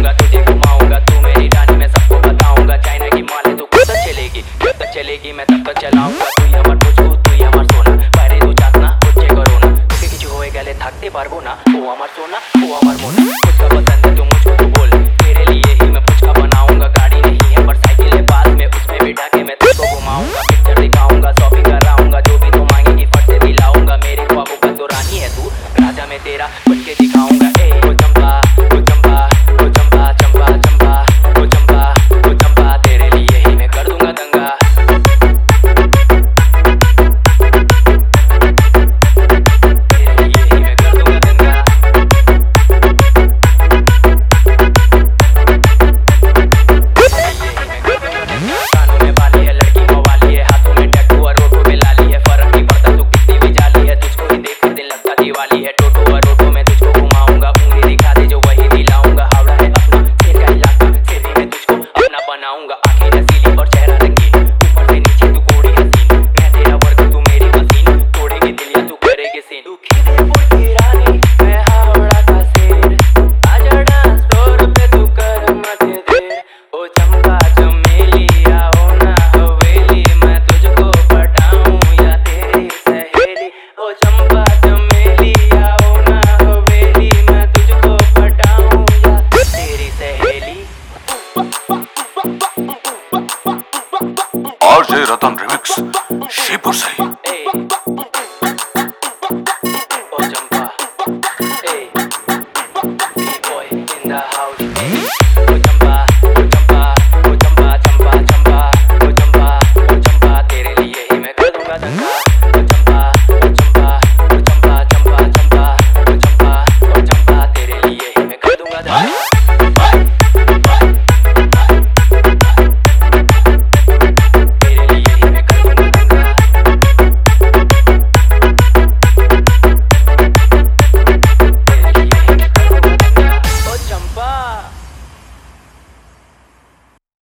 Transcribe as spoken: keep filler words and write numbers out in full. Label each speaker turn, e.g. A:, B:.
A: दिखाऊंगा, तुझे घुमाऊंगा, तू मेरी रानी मैं सबको बताऊंगा। चाइना की माल है तू कब तक चलेगी, जब तक चलेगी मैं तब तक चलाऊंगा। তুই আমার বুঝু তুই আমার সোনা, বাইরে তো যাস না হচ্ছে করোনা। তোকে কিছু হয়ে গেলে থাকতে পারবো না, ও আমার সোনা ও আমার মোনা। मुझका पसंद है तो मुझको तू बोल, तेरे लिए ही मैं पुचका बनाऊंगा। गाड़ी नहीं है पर साइकिल है पास में, उसमें बिठा के मैं तुझको घुमाऊंगा। पिक्चर दिखाऊंगा, शॉपिंग कराऊंगा, जो भी तू मांगेगी फट से दिलाऊंगा। मेरे ख्वाबों का तो रानी है तू, राजा मैं तेरा बन के दिखाऊंगा। ए ओ चंपा ओ चंपा ओ चंपा चंपा चंपा ओ चंपा ओ चंपा, तेरे लिए ही मैं कर दूंगा दंगा। तेरे लिए ही मैं कर दूंगा दंगा। कानों में बाली है, लड़की मवाली है, हाथों में टैटू और रोटो में लाली है। फर्क नहीं पड़ता तू कितनी भी जाली है, तुझको ही देख कर दिल लगता दिवाली है। टोटो और रोटो में तुझको घुमाऊंगा, उंगली दिखा दे जो वही दिलाऊंगा। हावड़ा है अपना शेर का इलाका, शेर भी मैं तुझको अपना बनाऊंगा। आंखें नसीली और चेहरा रंगीन, ऊपर से नीचे तू कोड़ी हसीन। मैं तेरा वर्ग तू मेरी मशीन, तोड़ेगी दिल या तू करेगी सीन। तू खिदेपुर की रानी मैं हावड़ा का शेर, आजा डांस फ्लोर पे तू कर मत देर। ओ चंपा चमेली आओ ना हवेली, मैं तुझको पटाऊं या तेरी सहेली। ओ चंपा चमेली आओ ना हवेली, मैं तुझको पटाऊं या तेरी सहेली।
B: आरजे रतन रिमिक्स शिवपुर से।
A: ए ओ चंपा ए B boy in the house.